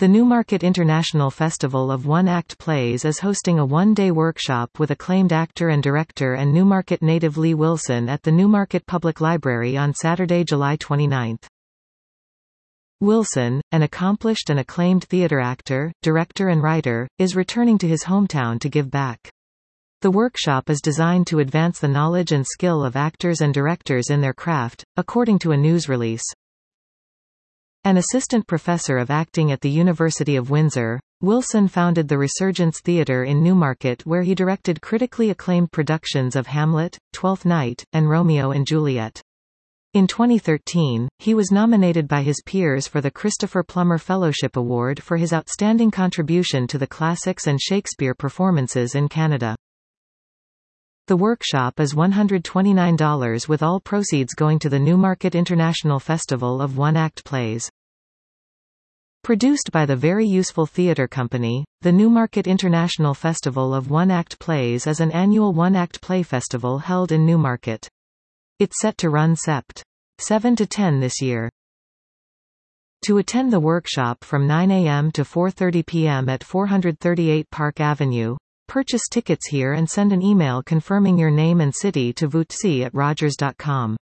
The Newmarket International Festival of One-Act Plays is hosting a one-day workshop with acclaimed actor and director and Newmarket native Lee Wilson at the Newmarket Public Library on Saturday, July 29. Wilson, an accomplished and acclaimed theatre actor, director and writer, is returning to his hometown to give back. The workshop is designed to advance the knowledge and skill of actors and directors in their craft, according to a news release. An assistant professor of acting at the University of Windsor, Wilson founded the Resurgence Theatre in Newmarket, where he directed critically acclaimed productions of Hamlet, Twelfth Night, and Romeo and Juliet. In 2013, he was nominated by his peers for the Christopher Plummer Fellowship Award for his outstanding contribution to the classics and Shakespeare performances in Canada. The workshop is $129 with all proceeds going to the Newmarket International Festival of One-Act Plays. Produced by the Very Useful Theatre Company, the Newmarket International Festival of One-Act Plays is an annual one-act play festival held in Newmarket. It's set to run Sept. 7 to 10 this year. To attend the workshop from 9 a.m. to 4:30 p.m. at 438 Park Avenue, purchase tickets here and send an email confirming your name and city to vootc@rogers.com.